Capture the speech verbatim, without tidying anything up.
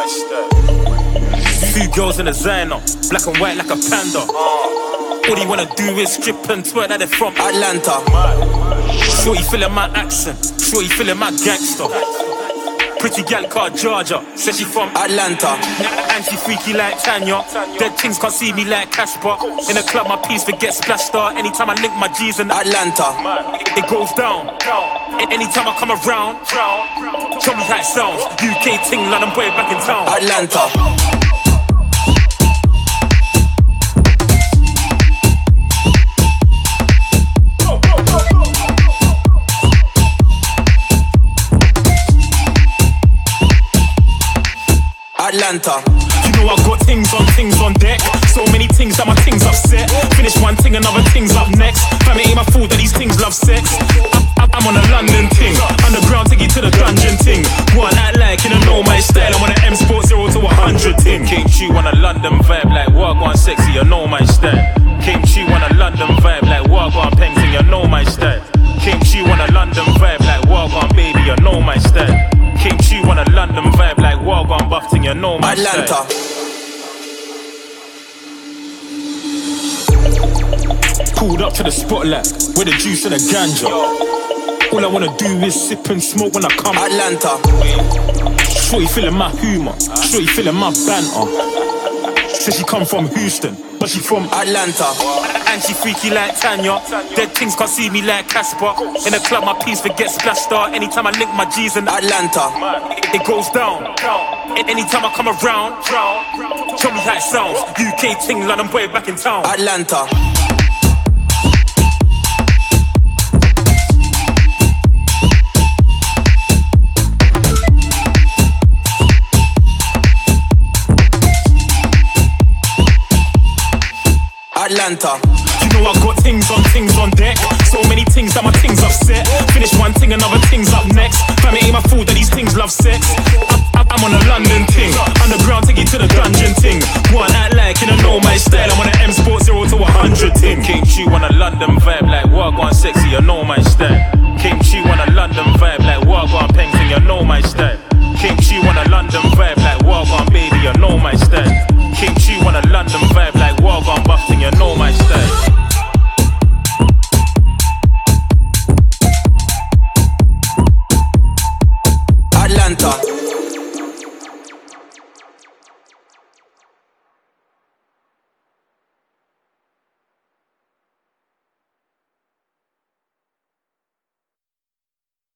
my style. Two girls in a Ziner, black and white like a panda. All he wanna do is strip and twerk that they're from Atlanta. Shorty feeling my accent, shorty feeling my gangster. Pretty gal called Georgia, says she from Atlanta. And she freaky like Tanya. Dead things can't see me like Casper. In the club my piece forget splashed out. Anytime I link my G's in Atlanta, it goes down. Anytime I come around, show me how it sounds. U K ting, London boy back in town. Atlanta. Atlanta. You know I got things on things on deck. So many things that my things upset. Finish one thing, another thing's up next. Fam, it ain't my fault that these things love sex. I, I, I'm on a London thing. Underground, take it to the dungeon thing. One act like you don't know my style. I'm on an M Sport zero to a hundred thing. King Chew on a London vibe like Wagwan sexy, you know my style. King Chew on a London vibe like Wagwan Pengting, you know my style. King Chew on a London vibe like Wagwan baby, you know my style. King Chew on a London vibe like Wagwan Buffing, you know my Atlanta. Style. Pulled up to the spotlight with the juice and the ganja. All I wanna do is sip and smoke when I come Atlanta. Shorty feeling my humour, shorty feeling my banter. Says she come from Houston, but she from Atlanta. And she freaky like Tanya. Dead things can't see me like Casper. In the club my piece forget splashed out. Anytime I link my G's in Atlanta, it goes down. Anytime I come around, show me how it sounds. U K ting, London boy back in town. Atlanta. Atlanta. You know I got things on things on deck. So many things that my things upset. Finish one thing, another thing's up next. Fam, it ain't my fault that these things love sex. I, I, I'm on a London thing. Underground, take it to the dungeon thing. One act like you don't know my style. I'm on an M Sport zero to a hundred thing. King Chew on a London vibe like Wagwan sexy, you know my style.